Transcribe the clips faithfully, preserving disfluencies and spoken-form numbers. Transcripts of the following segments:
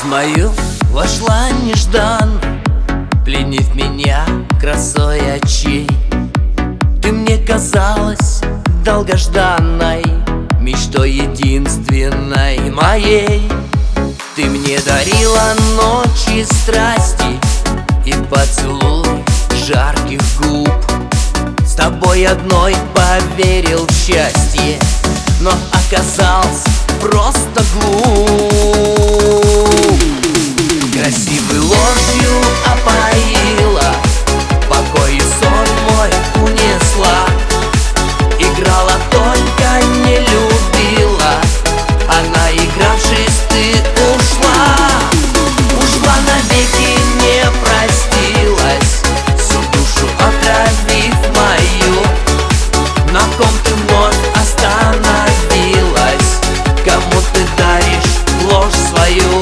мою вошла нежданно, пленив меня красой очей. Ты мне казалась долгожданной, мечтой единственной моей. Ты мне дарила ночи страсти и поцелуй жарких губ. С тобой одной поверил в счастье, но оказался просто глуп. Красивой ложью опоила, покой и сон мой унесла. Играла, только не любила, она, игравшись, ты ушла. Ушла навеки, не простилась, всю душу отравив мою. На ком ты вновь остановилась, кому ты даришь ложь свою?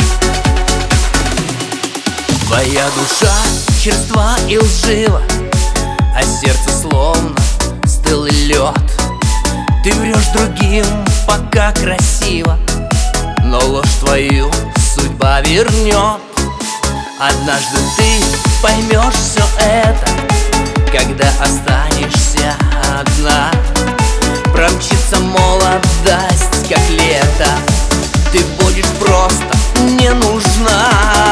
Твоя душа черства и лжива, а сердце словно стылый лед. Ты врешь другим, пока красиво, но ложь твою судьба вернет. Однажды ты поймешь все это, когда останешься одна. Промчится молодость, как лето, ты будешь просто не нужна.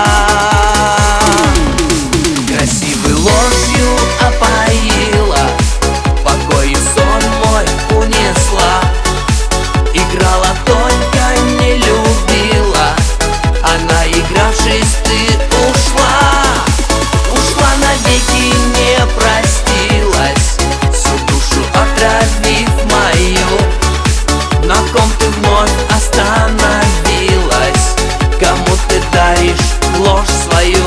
Красивой ложью опоила, покой и сон мой унесла. Играла, только не любила, она, игравшись, ты ушла. Ушла навеки, не простилась, всю душу отравив мою. На ком ты вновь остановилась, кому ты даришь ложь свою?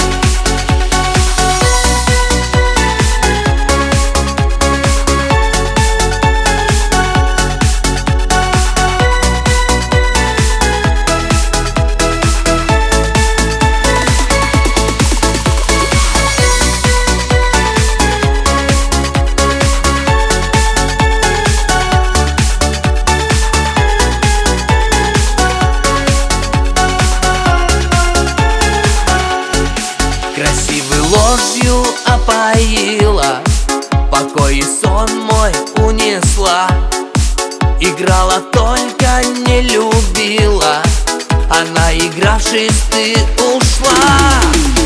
Красивой ложью опоила, покой и сон мой унесла. Играла, только не любила, она, игравшись, ты ушла.